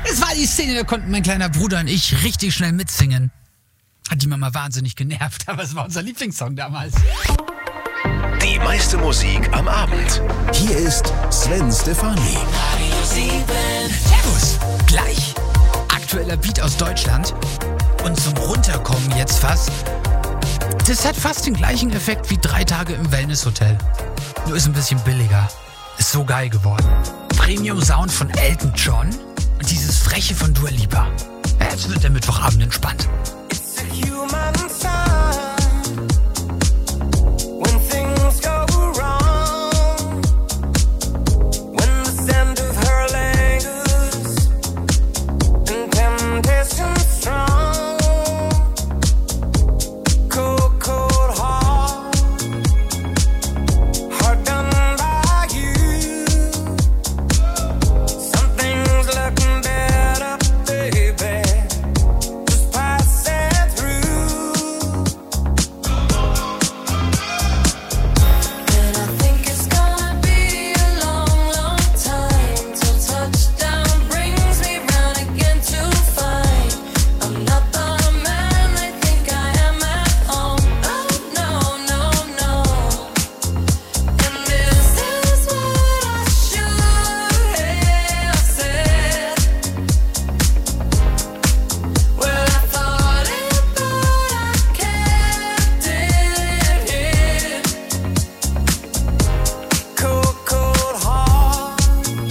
Es war die Szene, da konnten mein kleiner Bruder und ich richtig schnell mitsingen. Hat die Mama wahnsinnig genervt, aber es war unser Lieblingssong damals. Die meiste Musik am Abend. Hier ist Sven Stefani. Servus. Gleich aktueller Beat aus Deutschland. Und zum Runterkommen jetzt fast. Das hat fast den gleichen Effekt wie 3 Tage im Wellnesshotel. Nur ist ein bisschen billiger. Ist so geil geworden. Premium Sound von Elton John und dieses Freche von Dua Lipa. Ja, jetzt wird der Mittwochabend entspannt. It's a human sign when things go wrong, when the scent of her lingers and temptation strong, cold, cold heart done by you. Something's looking better, baby. Just pass it through. And I think it's gonna be a long, long time till touchdown brings me round again to find I'm not the man they think I am at home. Oh no, no, no. And this is what I should have said. Well, I thought it, but I kept it hid. Cold, cold heart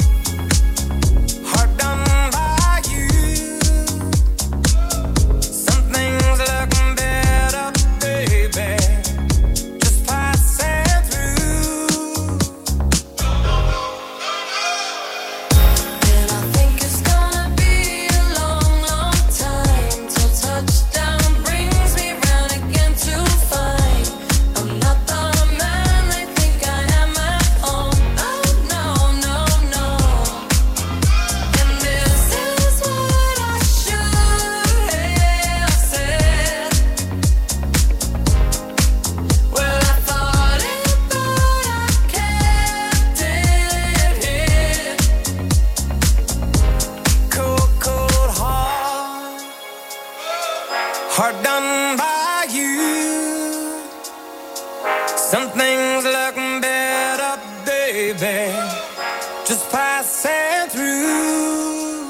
done by you. Something's looking better, baby. Just pass it through. And I think it's gonna be a long, long time till touchdown brings me round again to find I'm not the man they think I am at home. Oh no, no, no. And this is what I should have said. Well, I thought it, but I kept it hid. Cold, cold heart done by you. Something's looking better, baby. Just pass it through.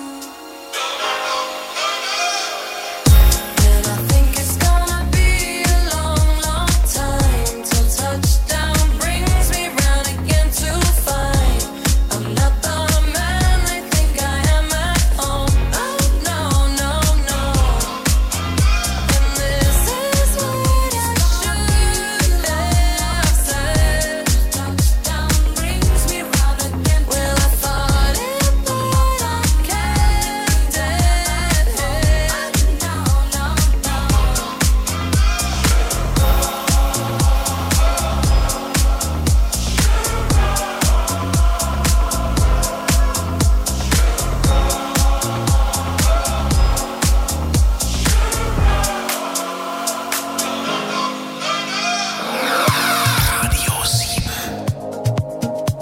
And I think it's gonna be a long, long time till touchdown brings me round again to find I'm not the man they think I am at home. Oh no, no, no. And this is what I should have said. Touchdown brings me round again. Well, I thought it, but I kept it hid. No, no, no. Radio 7.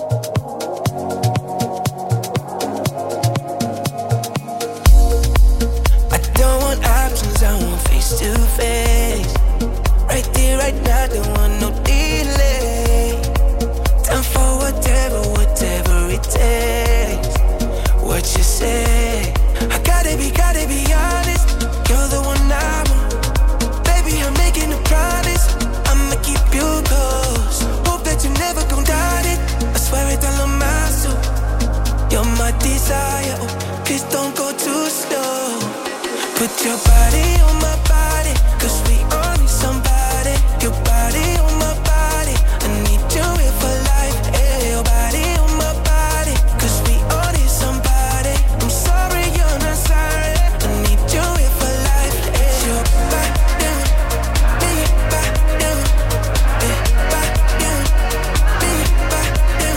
I don't want options, I want face to face. Right there, right now, don't want no delay. Time for whatever, whatever it takes. What you say? I gotta be honest. You're the one I want. Baby, I'm making a promise. I'ma keep you close. Hope that you never gon' doubt it. I swear it all on my soul. You're my desire. Oh, please don't go too slow. Put your body on my body, 'cause we all need somebody. Your body on my body, I need you here for life. Hey, your body on my body, 'cause we all need somebody. I'm sorry you're not sorry, I need you here for life. Hey, your body, me body, me body, me body,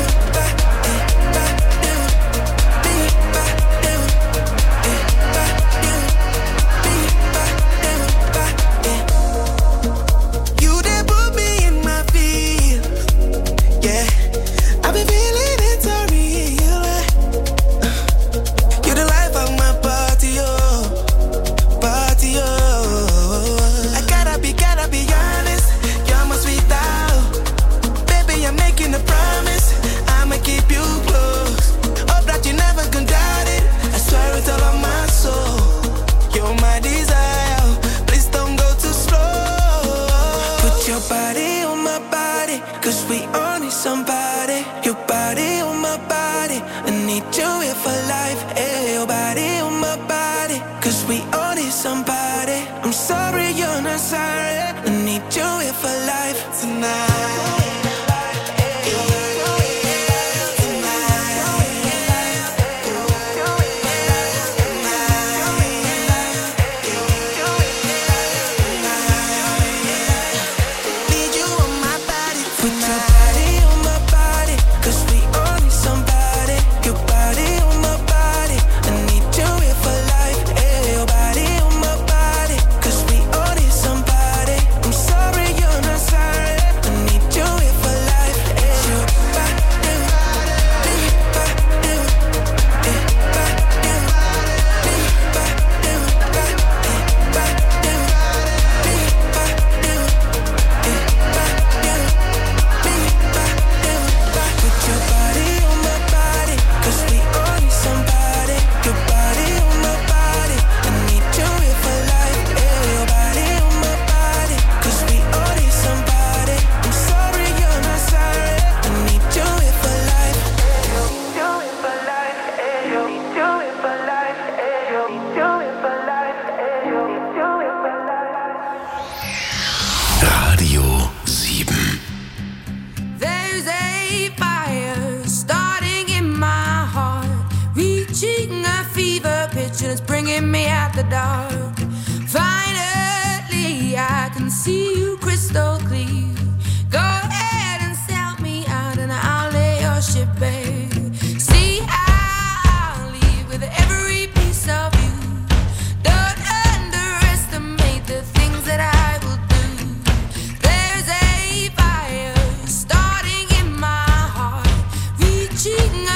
me body, me body. cause we all need somebody. Your body on my body, I need you here for life. Hey, your body on my body, cause we all need somebody. I'm sorry you're not sorry, I need you here for life tonight.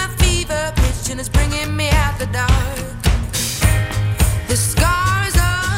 The scars of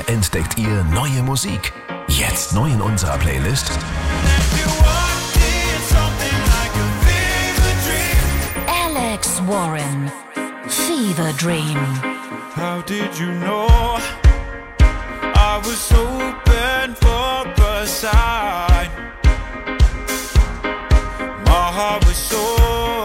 Hier entdeckt ihr neue Musik. Jetzt neu in unserer Playlist. Alex Warren, Fever Dream. How did you know I was open for a sign? My heart was so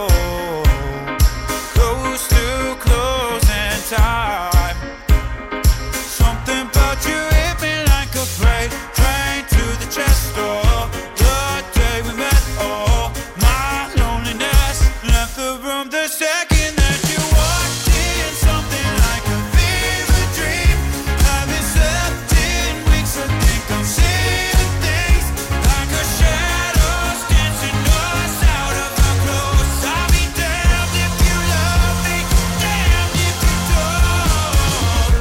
close to closing time. Something about you hit me like a freight train to the chest door. The day we met, oh, my loneliness left the room the second that you walked in. Something like a fever dream. Haven't slept in weeks, I think I'm seeing things like a shadows dancing us out of our clothes. I'll be damned if you love me, damned if you don't.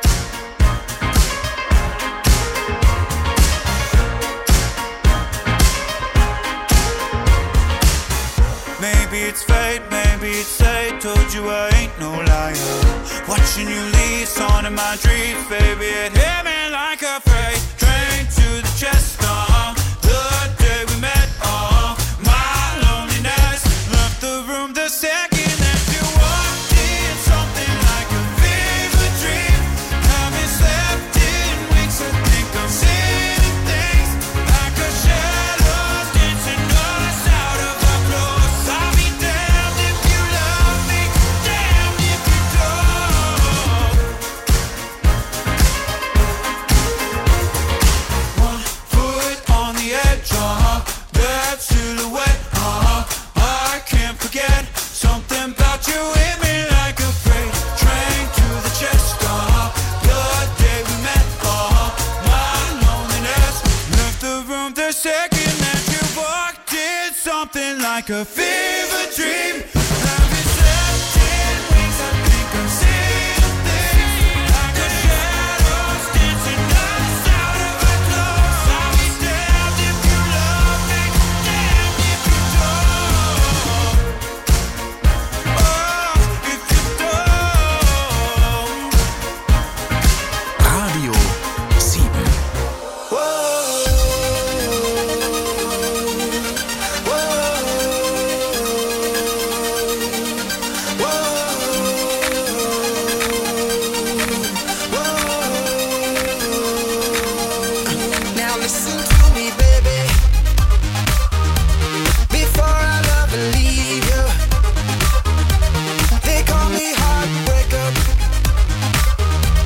Maybe it's fate, maybe it's fate. Told you I ain't no liar. Watching you leave, on in my dreams, baby. It hit me like a freight train to the chest. The day we met, my loneliness left the room the second that you walked in. Something like a fever dream. Haven't slept in weeks, I think I'm seeing things like a shadows dancing us out of our clothes. I'll be damned if you love me, damned if you don't. One foot on the edge, that silhouette, I can't forget. Something about you hit me like a freight train to the chest. The day we met, my loneliness left the room the second that you walked in. Something like a fever